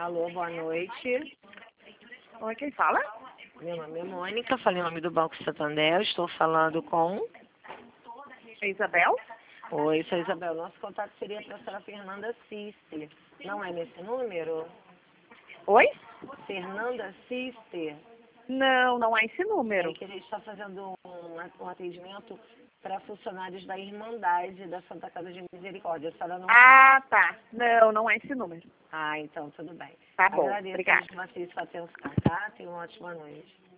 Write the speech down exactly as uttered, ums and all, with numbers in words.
Alô, boa noite. Oi, quem fala? Meu nome é Mônica, falei o nome do Banco Santander, estou falando com... É Isabel? Oi, sou Isabel. Nosso contato seria para a senhora Fernanda Cister. Não é nesse número? Oi? Fernanda Cister. Não, não é esse É número. que a gente está fazendo um, um atendimento para funcionários da Irmandade da Santa Casa de Misericórdia. A senhora não... Ah, tá. Não, não é esse número. Ah, então tudo bem. Tá bom, Agradeço obrigada. a sua atenção, tá? Tenha uma ótima noite.